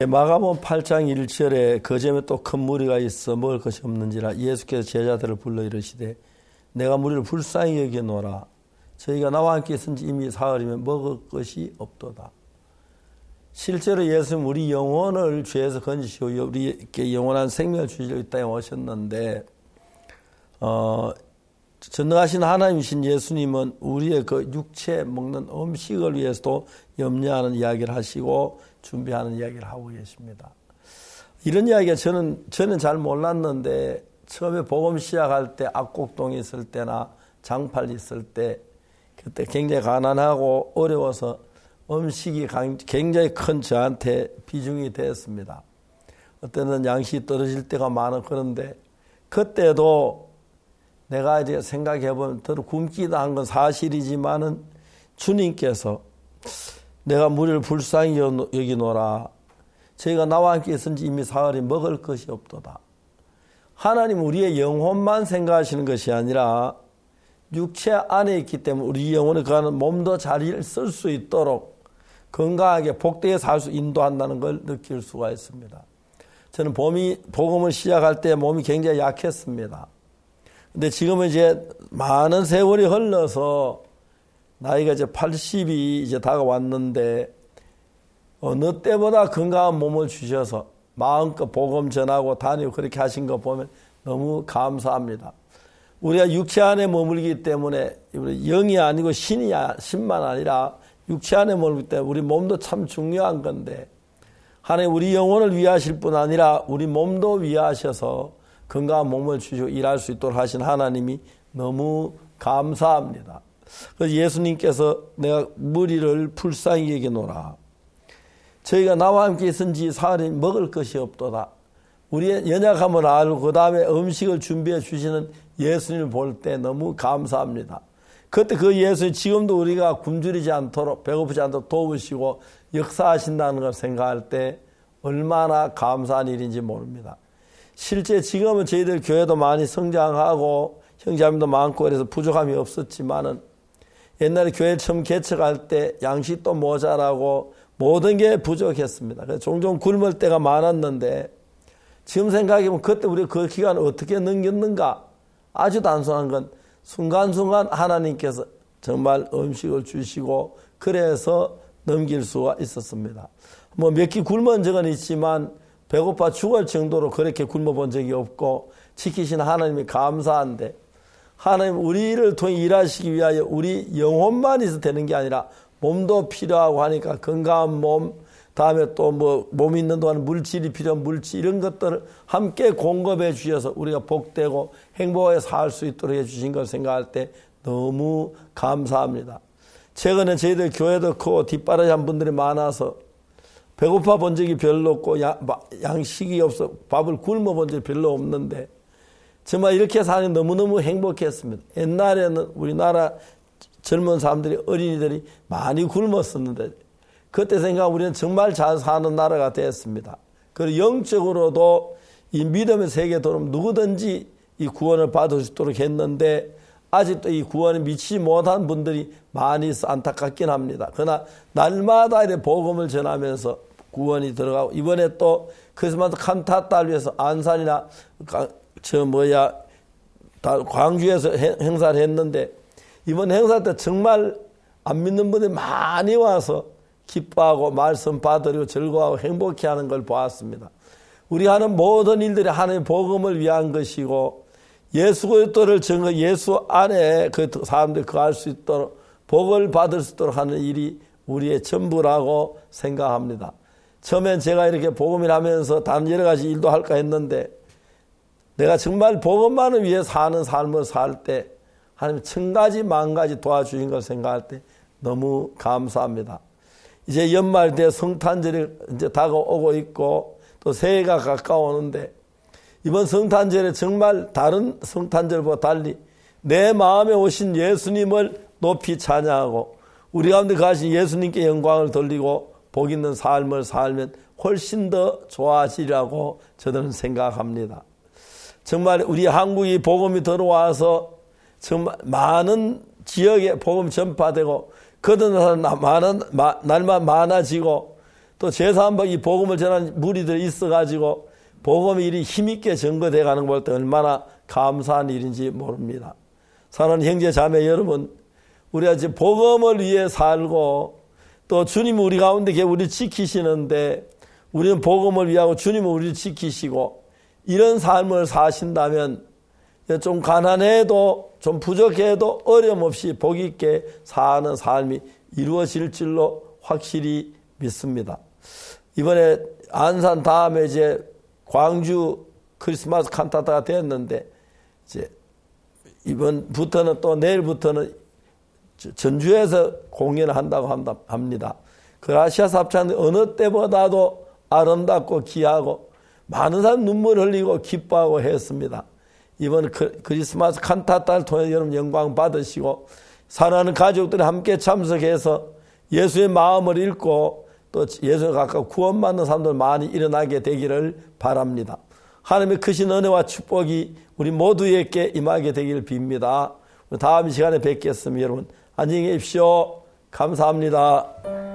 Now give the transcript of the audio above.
마가복음 8장 1절에 거점에 또 큰 무리가 있어 먹을 것이 없는지라 예수께서 제자들을 불러 이르시되 내가 무리를 불쌍히 여기노라. 저희가 나와 함께 있은지 이미 사흘이면 먹을 것이 없도다. 실제로 예수는 우리 영혼을 죄에서 건지시고 우리에게 영원한 생명을 주시려 이 땅에 오셨는데 전능하신 하나님이신 예수님은 우리의 그 육체 먹는 음식을 위해서도 염려하는 이야기를 하시고 준비하는 이야기를 하고 계십니다. 이런 이야기가 저는 잘 몰랐는데 처음에 복음 시작할 때 악곡동에 있을 때나 장팔 있을 때 그때 굉장히 가난하고 어려워서 음식이 굉장히 큰 저한테 비중이 되었습니다. 어때는 양식이 떨어질 때가 많아. 그런데 그때도 내가 이제 생각해보면 더 굶기도 한 건 사실이지만은 주님께서 내가 무리를 불쌍히 여기노라. 저희가 나와 함께 있은지 이미 사흘이 먹을 것이 없도다. 하나님 우리의 영혼만 생각하시는 것이 아니라 육체 안에 있기 때문에 우리 영혼에 가는 몸도 잘 쓸 수 있도록 건강하게 복되게 살 수 인도한다는 걸 느낄 수가 있습니다. 저는 복음을 시작할 때 몸이 굉장히 약했습니다. 근데 지금은 이제 많은 세월이 흘러서 나이가 이제 80이 이제 다가왔는데 어느 때보다 건강한 몸을 주셔서 마음껏 복음 전하고 다니고 그렇게 하신 거 보면 너무 감사합니다. 우리가 육체 안에 머물기 때문에 영이 아니고 신만 아니라 육체 안에 머물기 때문에 우리 몸도 참 중요한 건데 하나님 우리 영혼을 위하실 뿐 아니라 우리 몸도 위하셔서 건강한 몸을 주시고 일할 수 있도록 하신 하나님이 너무 감사합니다. 그래서 예수님께서 내가 무리를 불쌍히 여기노라. 저희가 나와 함께 있은지 사흘이 먹을 것이 없도다. 우리의 연약함을 알고 그 다음에 음식을 준비해 주시는 예수님을 볼 때 너무 감사합니다. 그때 그 예수님 지금도 우리가 굶주리지 않도록 배고프지 않도록 도우시고 역사하신다는 걸 생각할 때 얼마나 감사한 일인지 모릅니다. 실제 지금은 저희들 교회도 많이 성장하고 형제자매도 많고 그래서 부족함이 없었지만은 옛날에 교회 처음 개척할 때 양식도 모자라고 모든 게 부족했습니다. 그래서 종종 굶을 때가 많았는데 지금 생각해보면 그때 우리가 그 기간을 어떻게 넘겼는가? 아주 단순한 건 순간순간 하나님께서 정말 음식을 주시고 그래서 넘길 수가 있었습니다. 뭐 몇 끼 굶은 적은 있지만 배고파 죽을 정도로 그렇게 굶어본 적이 없고 지키신 하나님이 감사한데 하나님 우리를 통해 일하시기 위하여 우리 영혼만 있어도 되는 게 아니라 몸도 필요하고 하니까 건강한 몸 다음에 또 뭐 몸 있는 동안 물질이 필요한 물질 이런 것들을 함께 공급해 주셔서 우리가 복되고 행복하게 살 수 있도록 해 주신 걸 생각할 때 너무 감사합니다. 최근에 저희들 교회도 크고 뒷바라지한 분들이 많아서 배고파 본 적이 별로 없고 양식이 없어 밥을 굶어 본 적이 별로 없는데 정말 이렇게 사니 너무너무 행복했습니다. 옛날에는 우리나라 젊은 사람들이 어린이들이 많이 굶었었는데 그때 생각하면 우리는 정말 잘 사는 나라가 됐습니다. 그리고 영적으로도 이 믿음의 세계에 들어오면 누구든지 이 구원을 받을 수 있도록 했는데 아직도 이 구원에 미치지 못한 분들이 많이 있어 안타깝긴 합니다. 그러나 날마다 이렇게 복음을 전하면서 구원이 들어가고 이번에 또 크리스마스 칸타타를 위해서 안산이나 광주에서 행사를 했는데 이번 행사 때 정말 안 믿는 분들이 많이 와서 기뻐하고 말씀 받으려고 즐거워하고 행복해하는 걸 보았습니다. 우리 하는 모든 일들이 하나님의 복음을 위한 것이고 예수 그리스도를 증거 예수 안에 그 사람들이 거할 수 있도록 복을 받을 수 있도록 하는 일이 우리의 전부라고 생각합니다. 처음엔 제가 이렇게 복음을 하면서 다른 여러 가지 일도 할까 했는데 내가 정말 복음만을 위해 사는 삶을 살 때 하나님 천가지 만가지 도와주신 걸 생각할 때 너무 감사합니다. 이제 연말 때 성탄절이 이제 다가오고 있고 또 새해가 가까워오는데 이번 성탄절에 정말 다른 성탄절보다 달리 내 마음에 오신 예수님을 높이 찬양하고 우리 가운데 가신 예수님께 영광을 돌리고 복 있는 삶을 살면 훨씬 더 좋아지리라고 저는 생각합니다. 정말 우리 한국이 복음이 들어와서 정말 많은 지역에 복음 전파되고 그런 날만 많아지고 또 제3복 이 복음을 전하는 무리들이 있어가지고 복음의 일이 힘있게 전거돼 가는 걸 볼 때 얼마나 감사한 일인지 모릅니다. 사랑하는 형제 자매 여러분, 우리가 이제 복음을 위해 살고 또 주님은 우리 가운데 우리를 지키시는데 우리는 복음을 위하고 주님은 우리를 지키시고 이런 삶을 사신다면 좀 가난해도 좀 부족해도 어려움 없이 복 있게 사는 삶이 이루어질 줄로 확실히 믿습니다. 이번에 안산 다음에 이제 광주 크리스마스 칸타타가 됐는데 이제 이번부터는 또 내일부터는 전주에서 공연을 한다고 합니다. 그라시아 삽찬이 어느 때보다도 아름답고 귀하고 많은 사람 눈물 흘리고 기뻐하고 했습니다. 이번 크리스마스 칸타타를 통해 여러분 영광 받으시고 사랑하는 가족들이 함께 참석해서 예수의 마음을 읽고 또 예수에 가까워 구원받는 사람들 많이 일어나게 되기를 바랍니다. 하나님의 크신 은혜와 축복이 우리 모두에게 임하게 되기를 빕니다. 다음 시간에 뵙겠습니다. 여러분 안녕히 계십시오. 감사합니다.